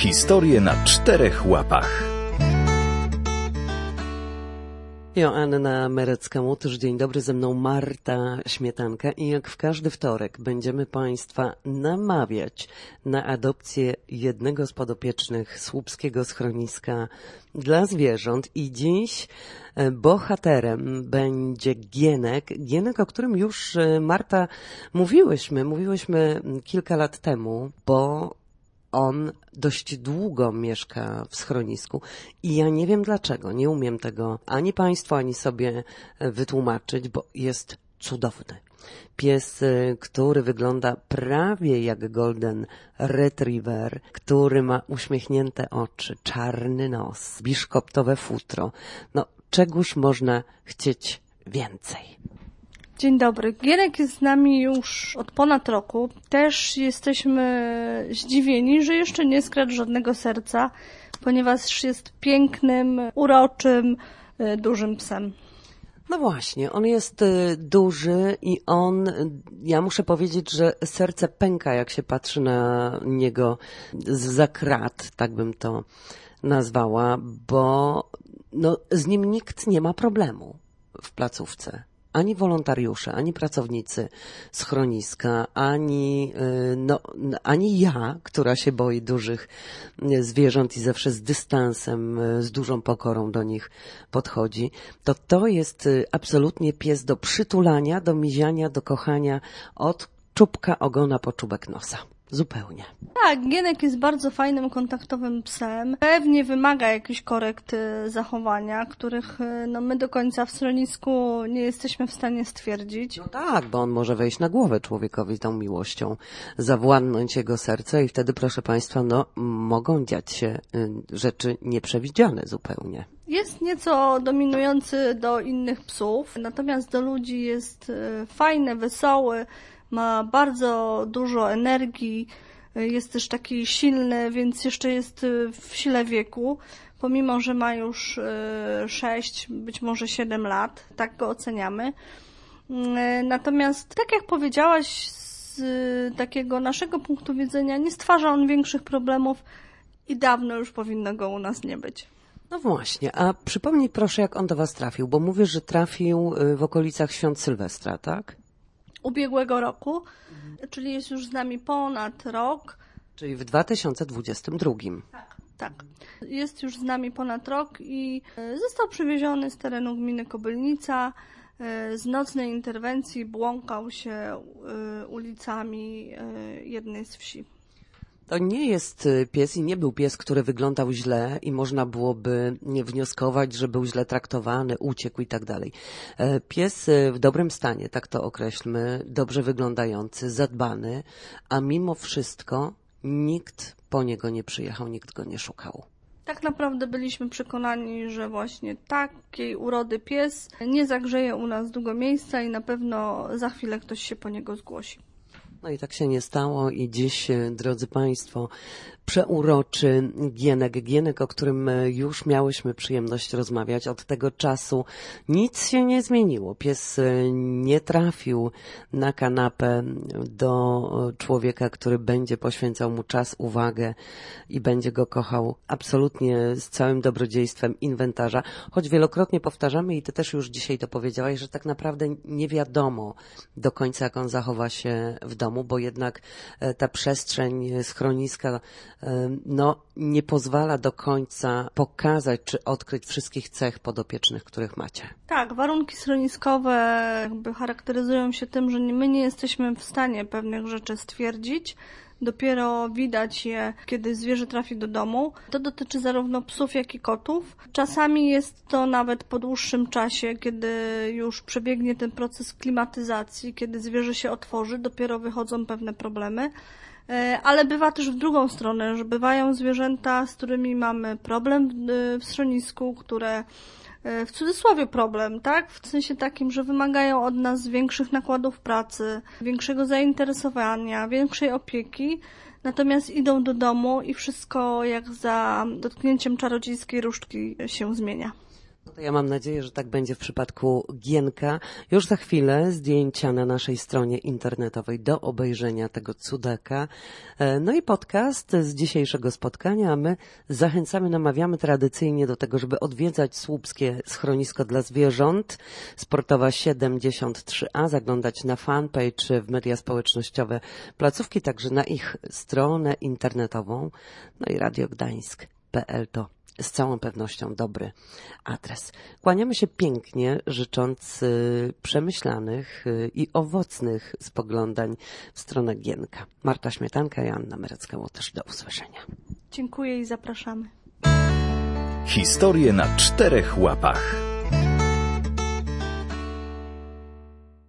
Historie na 4 łapach. Joanna Merecka-Łutysz, dzień dobry, ze mną Marta Śmietanka i jak w każdy wtorek będziemy Państwa namawiać na adopcję jednego z podopiecznych słupskiego schroniska dla zwierząt i dziś bohaterem będzie Gienek. Gienek, o którym już, Marta, mówiłyśmy kilka lat temu, bo on dość długo mieszka w schronisku i ja nie wiem dlaczego, nie umiem tego ani Państwu, ani sobie wytłumaczyć, bo jest cudowny. Pies, który wygląda prawie jak golden retriever, który ma uśmiechnięte oczy, czarny nos, biszkoptowe futro. No, czegoż można chcieć więcej? Dzień dobry. Gienek jest z nami już od ponad roku. Też jesteśmy zdziwieni, że jeszcze nie skradł żadnego serca, ponieważ jest pięknym, uroczym, dużym psem. No właśnie, on jest duży i ja muszę powiedzieć, że serce pęka, jak się patrzy na niego zza krat, tak bym to nazwała, bo z nim nikt nie ma problemu w placówce. Ani wolontariusze, ani pracownicy schroniska, ani ja, która się boi dużych zwierząt i zawsze z dystansem, z dużą pokorą do nich podchodzi, to jest absolutnie pies do przytulania, do miziania, do kochania od czubka ogona po czubek nosa. Zupełnie. Tak, Gienek jest bardzo fajnym, kontaktowym psem. Pewnie wymaga jakichś korekt zachowania, których my do końca w schronisku nie jesteśmy w stanie stwierdzić. No tak, bo on może wejść na głowę człowiekowi tą miłością, zawładnąć jego serce i wtedy, proszę Państwa, mogą dziać się rzeczy nieprzewidziane zupełnie. Jest nieco dominujący do innych psów, natomiast do ludzi jest fajny, wesoły, ma bardzo dużo energii, jest też taki silny, więc jeszcze jest w sile wieku, pomimo że ma już 6, być może 7 lat, tak go oceniamy. Natomiast, tak jak powiedziałaś, z takiego naszego punktu widzenia nie stwarza on większych problemów i dawno już powinno go u nas nie być. No właśnie, a przypomnij proszę, jak on do Was trafił, bo mówisz, że trafił w okolicach świąt Sylwestra, tak? Ubiegłego roku, czyli jest już z nami ponad rok. Czyli w 2022. Tak. Jest już z nami ponad rok i został przywieziony z terenu gminy Kobylnica. Z nocnej interwencji błąkał się ulicami jednej z wsi. To nie jest pies i nie był pies, który wyglądał źle i można byłoby wnioskować, że był źle traktowany, uciekł i tak dalej. Pies w dobrym stanie, tak to określmy, dobrze wyglądający, zadbany, a mimo wszystko nikt po niego nie przyjechał, nikt go nie szukał. Tak naprawdę byliśmy przekonani, że właśnie takiej urody pies nie zagrzeje u nas długo miejsca i na pewno za chwilę ktoś się po niego zgłosi. No i tak się nie stało i dziś, drodzy Państwo, przeuroczy Gienek, o którym już miałyśmy przyjemność rozmawiać. Od tego czasu nic się nie zmieniło. Pies nie trafił na kanapę do człowieka, który będzie poświęcał mu czas, uwagę i będzie go kochał absolutnie z całym dobrodziejstwem inwentarza. Choć wielokrotnie powtarzamy i Ty też już dzisiaj to powiedziałaś, że tak naprawdę nie wiadomo do końca, jak on zachowa się w domu, bo jednak ta przestrzeń schroniska nie pozwala do końca pokazać czy odkryć wszystkich cech podopiecznych, których macie. Tak, warunki schroniskowe jakby charakteryzują się tym, że my nie jesteśmy w stanie pewnych rzeczy stwierdzić. Dopiero widać je, kiedy zwierzę trafi do domu. To dotyczy zarówno psów, jak i kotów. Czasami jest to nawet po dłuższym czasie, kiedy już przebiegnie ten proces klimatyzacji, kiedy zwierzę się otworzy, dopiero wychodzą pewne problemy. Ale bywa też w drugą stronę, że bywają zwierzęta, z którymi mamy problem w schronisku, które w cudzysłowie problem, tak? W sensie takim, że wymagają od nas większych nakładów pracy, większego zainteresowania, większej opieki, natomiast idą do domu i wszystko jak za dotknięciem czarodziejskiej różdżki się zmienia. Ja mam nadzieję, że tak będzie w przypadku Gienka. Już za chwilę zdjęcia na naszej stronie internetowej do obejrzenia tego cudaka. No i podcast z dzisiejszego spotkania, a my zachęcamy, namawiamy tradycyjnie do tego, żeby odwiedzać Słupskie Schronisko dla Zwierząt, Sportowa 73A, zaglądać na fanpage w media społecznościowe placówki, także na ich stronę internetową. No i radiogdańsk.pl to z całą pewnością dobry adres. Kłaniamy się pięknie, życząc przemyślanych i owocnych spoglądań w stronę Gienka. Marta Śmietanka i Anna Merecka-Łotysz. Do usłyszenia. Dziękuję i zapraszamy. Historie na 4 łapach.